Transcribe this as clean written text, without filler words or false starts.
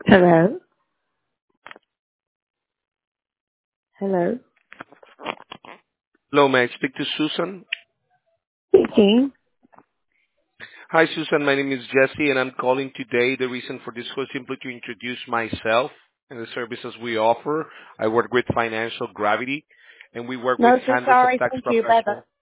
Hello? Hello? Hello, may I speak to Susan? Speaking. Hi, Susan. My name is Jesse, and I'm calling today. The reason for this was simply to introduce myself and the services we offer. I work with Financial Gravity, and we work with No, so hundreds of sorry. tax Thank you. Bye bye. professionals.